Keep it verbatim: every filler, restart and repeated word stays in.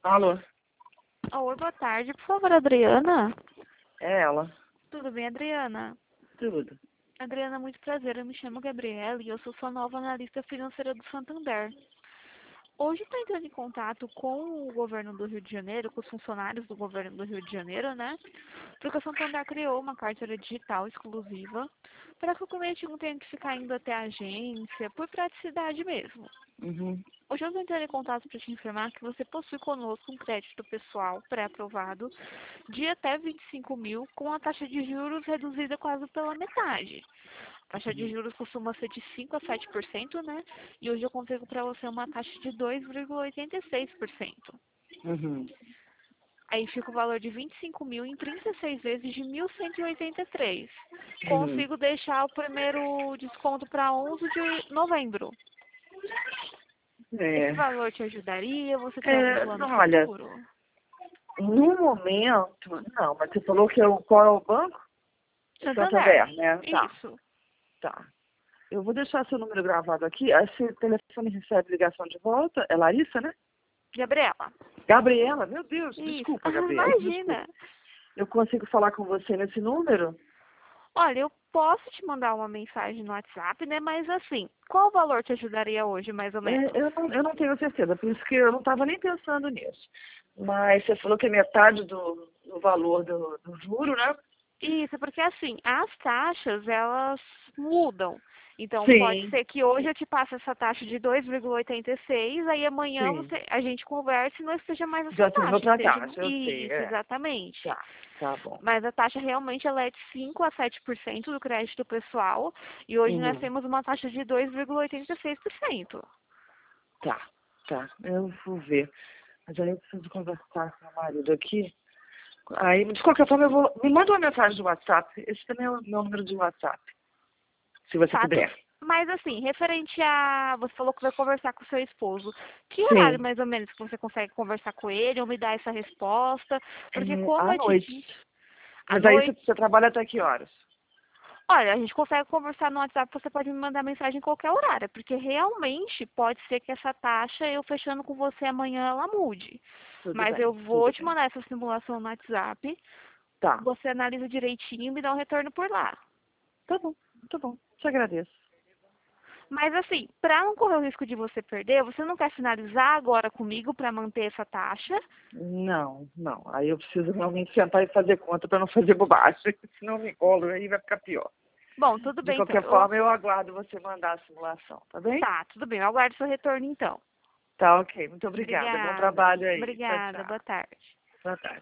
Alô? Oi, boa tarde. Por favor, Adriana? É ela. Tudo bem, Adriana? Tudo. Adriana, muito prazer. Eu me chamo Gabriela e eu sou sua nova analista financeira do Santander. Hoje estou entrando em contato com o governo do Rio de Janeiro, com os funcionários do governo do Rio de Janeiro, né? Porque o Santander criou uma carteira digital exclusiva para que o cliente não tenha que ficar indo até a agência, por praticidade mesmo. Uhum. Hoje eu estou entrando em contato para te informar que você possui conosco um crédito pessoal pré-aprovado de até vinte e cinco mil, com a taxa de juros reduzida quase pela metade. A taxa de juros costuma ser de cinco a sete por cento, né? E hoje eu consigo para você uma taxa de dois vírgula oitenta e seis por cento. Uhum. Aí fica o valor de vinte e cinco mil em trinta e seis vezes de mil cento e oitenta e três. Uhum. Consigo deixar o primeiro desconto para onze de novembro. Esse É. valor te ajudaria? Você tem algum É, plano não, olha, futuro? no momento, não, mas você falou que é o, qual é o banco? Santander. Santander, né? Tá, Isso. tá. Eu vou deixar seu número gravado aqui. Esse telefone recebe ligação de volta. É Larissa, né? Gabriela. Gabriela, meu Deus, Isso. desculpa, Ah, Gabriela, desculpa. imagina. Eu consigo falar com você nesse número? Olha, eu posso te mandar uma mensagem no WhatsApp, né? Mas assim, qual valor te ajudaria hoje, mais ou É, menos? eu, não, eu não tenho certeza, por isso que eu não estava nem pensando nisso. Mas você falou que é metade do, do valor do, do juro, né? Isso, porque assim, as taxas, elas mudam. Então, pode Sim, ser que hoje eu te passe essa taxa de dois vírgula oitenta e seis, aí amanhã sim. você, a gente conversa e não esteja mais essa Já tem taxa, outra esteja... taxa, eu sei, Isso, é. exatamente. Tá, tá bom. Mas a taxa realmente ela é de cinco a sete por cento do crédito pessoal e hoje nós Uhum. temos uma taxa de dois vírgula oitenta e seis por cento. Tá, tá. Eu vou ver. Mas aí eu preciso conversar com meu marido aqui. Aí, de qualquer forma, eu vou. Me manda uma mensagem do WhatsApp. Esse também é o meu número de WhatsApp, se você Tá, tu- puder. mas assim, referente a... Você falou que vai conversar com o seu esposo. Que horário Sim. mais ou menos que você consegue conversar com ele ou me dar essa resposta? Porque É, como à é noite. difícil à Mas aí você, noite... você trabalha até que horas? Olha, a gente consegue conversar no WhatsApp, você pode me mandar mensagem em qualquer horário, porque realmente pode ser que essa taxa, eu fechando com você amanhã, ela mude. Tudo Mas eu bem, vou tudo te bem. mandar essa simulação no WhatsApp, Tá, você analisa direitinho e me dá um retorno por lá. tá bom, tá bom. Te agradeço. Mas assim, para não correr o risco de você perder, você não quer finalizar agora comigo para manter essa taxa? Não, não. Aí eu preciso realmente sentar e fazer conta para não fazer bobagem. Senão me enrolo aí vai ficar pior. Bom, tudo De bem então. qualquer Eu... forma, eu aguardo você mandar a simulação, tá bem? Tá, tudo bem. Eu aguardo seu retorno então. Tá, ok. Muito obrigada. Bom Obrigada. trabalho aí. Tchau, Obrigada. tchau. Boa tarde. Boa tarde.